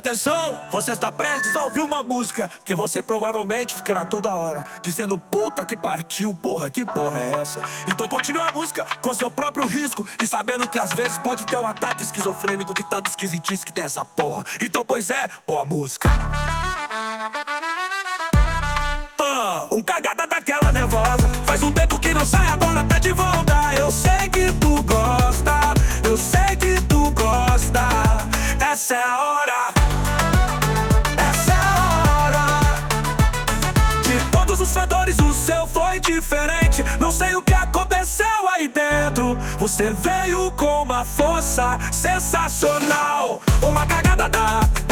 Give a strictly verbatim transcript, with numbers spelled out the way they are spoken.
atenção, você está prestes a ouvir uma música que você provavelmente ficará toda hora dizendo: puta que partiu, porra, que porra é essa? Então continue a música com seu próprio risco e sabendo que às vezes pode ter um ataque esquizofrênico de tanto esquisitice que tem essa porra. Então pois é, boa música. Ah, um cagada daquela nervosa, faz um tempo que não sai, agora tá de volta. Eu sei que tu gosta, eu sei que tu gosta. Essa é a hora, essa é a hora. De todos os fedores o seu foi diferente. Não sei o que aconteceu aí dentro. Você veio com uma força sensacional. Uma cagada da